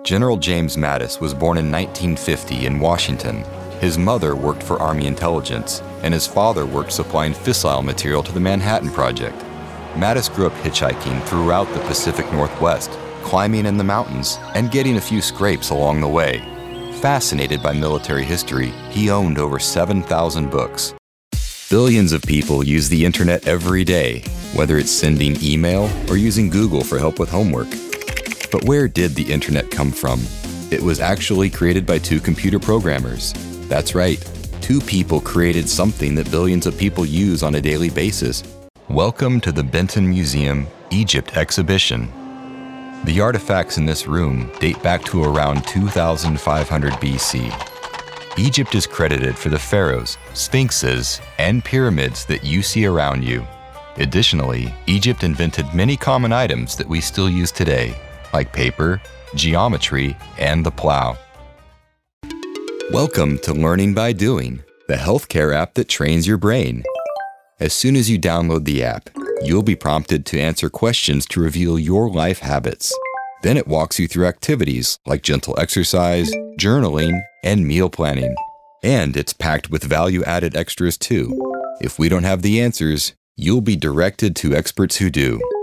General James Mattis was born in 1950 in Washington. His mother worked for Army intelligence, and his father worked supplying fissile material to the Manhattan Project. Mattis grew up hitchhiking throughout the Pacific Northwest, climbing in the mountains, and getting a few scrapes along the way. Fascinated by military history, he owned over 7,000 books. Billions of people use the internet every day, whether it's sending email or using Google for help with homework. But where did the internet come from? It was actually created by two computer programmers. That's right, two people created something that billions of people use on a daily basis. Welcome to the Benton Museum Egypt exhibition. The artifacts in this room date back to around 2500 BC. Egypt is credited for the pharaohs, sphinxes, and pyramids that you see around you. Additionally, Egypt invented many common items that we still use today, like paper, geometry, and the plow. Welcome to Learning by Doing, the healthcare app that trains your brain. As soon as you download the app, you'll be prompted to answer questions to reveal your life habits. Then it walks you through activities like gentle exercise, journaling, and meal planning. And it's packed with value-added extras too. If we don't have the answers, you'll be directed to experts who do.